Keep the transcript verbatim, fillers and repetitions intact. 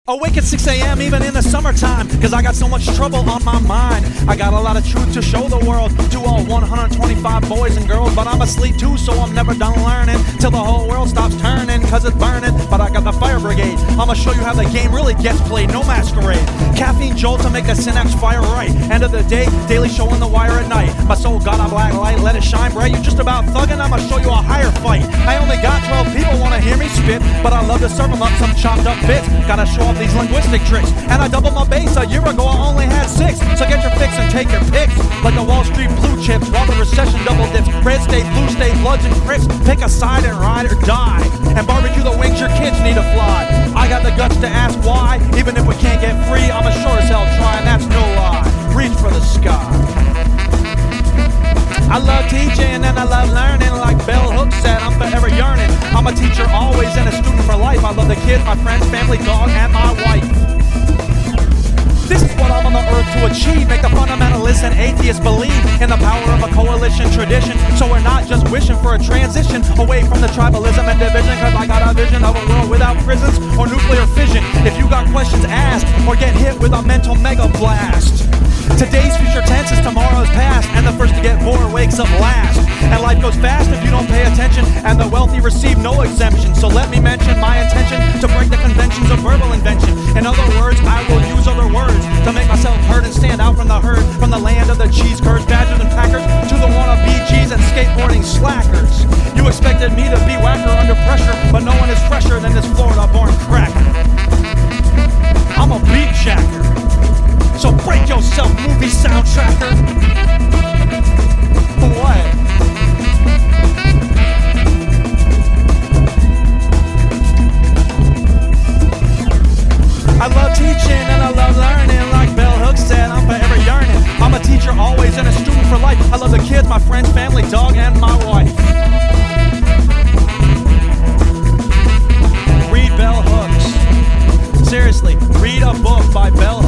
Awake at six a.m. even in the summertime, cause I got so much trouble on my mind. I got a lot of truth to show the world, to all one hundred twenty-five boys and girls. But I'm asleep too, so I'm never done learning, till the whole world stops turning, cause it's burning. But I got the fire brigade, I'ma show you how the game really gets played, no masquerade. Caffeine jolt to make the synapse fire right. End of the day, daily show on the wire at night. My soul got a black light, let it shine bright. You just about thuggin', I'ma show you a higher fight. I only got twelve people wanna hear me spit, but I love to serve them up some chopped up bits. Gotta show off these linguistic tricks, and I doubled my bass. A year ago I only had six, so get your fix and take your picks. Like the Wall Street blue chips, while the recession double dips. Red state, blue state, bloods and crips. Pick a side and ride or die, and barbecue the wings your kids need to fly. I got the guts to ask why, even if we can't get free, I'm a sure as hell trying, that's no lie. Reach for the sky. I love teaching and I love learning, like Bell Hooks said, I'm forever yearning. I'm a teacher always and a student for life. I love the kids, my friends, family, dog, and my wife. This is what I'm on the earth to achieve. Make the fundamentalists and atheists believe in the power of a coalition tradition, so we're not just wishing for a transition away from the tribalism and division. Cause I got a vision of a world without prisons or nuclear fission. If you got questions, ask, or get hit with a mental mega blast. Today's future tense is tomorrow's past, and the first to get born wakes up last. And life goes fast if you don't pay attention, and the wealthy receive no exemption. So let me mention my intention to break the conventions of verbal invention. In other words, I will use other words to make myself heard and stand out from the herd. From the land of the cheese curds, badgers and packers, to the wannabe G's and skateboarding slackers. You expected me to be whacker under pressure, but no one is fresher than this Florida-born cracker. I'm a beat jacker, so break yourself, movie soundtracker. What? I love teaching and I love learning, like Bell Hooks said, I'm forever yearning. I'm a teacher always and a student for life. I love the kids, my friends, family, dog, and my wife. Read Bell Hooks. Seriously, read a book by Bell Hooks.